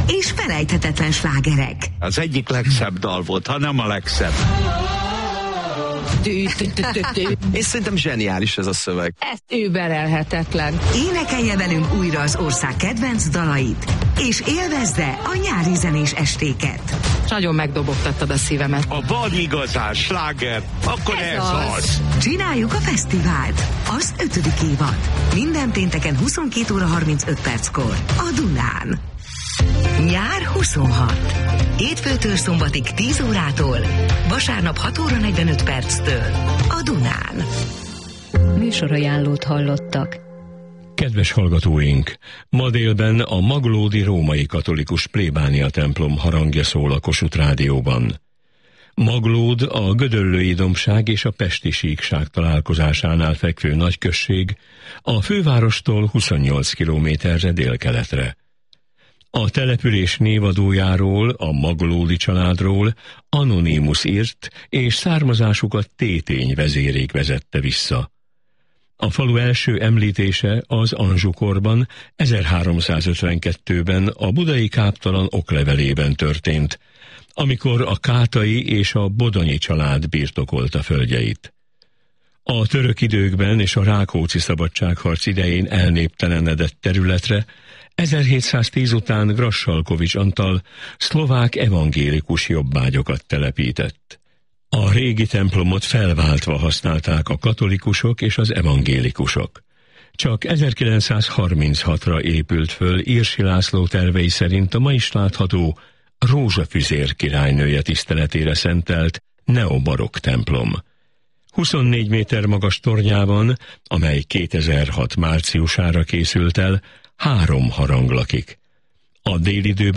és felejthetetlen slágerek. Az egyik legszebb dal volt, ha nem a legszebb. És szerintem zseniális ez a szöveg. Ez überelhetetlen. Énekelje velünk újra az ország kedvenc dalait, és élvezze a nyári zenés estéket. Nagyon megdobogtattad a szívemet. Ha van igazán sláger, akkor ez az. Csináljuk a fesztivált. Az 5. évad. Minden pénteken 22 óra 35 perckor. A Dunán. Nyár 26. Hétfőtől szombatig 10 órától, vasárnap 6 óra 45 perctől. A Dunán. Műsorajánlót hallottak. Kedves hallgatóink! Ma délben a Maglódi Római Katolikus Plébánia templom harangja szól a Kossuth Rádióban. Maglód a Gödöllői Dombság és a Pesti Síkság találkozásánál fekvő nagyközség, a fővárostól 28 kilométerre délkeletre. A település névadójáról, a Maglódi családról Anonymus írt, és származásukat Tétény vezérék vezette vissza. A falu első említése az Anzsukorban 1352-ben a budai káptalan oklevelében történt, amikor a Kátai és a Bodonyi család birtokolta földjeit. A török időkben és a Rákóczi szabadságharc idején elnéptelenedett területre 1710 után Grassalkovics Antal szlovák evangélikus jobbágyokat telepített. A régi templomot felváltva használták a katolikusok és az evangélikusok. Csak 1936-ra épült föl Írsi László tervei szerint a ma is látható Rózsafüzér királynője tiszteletére szentelt neobarokk templom. 24 méter magas tornyában, amely 2006 márciusára készült el, 3 harang lakik. A délidőben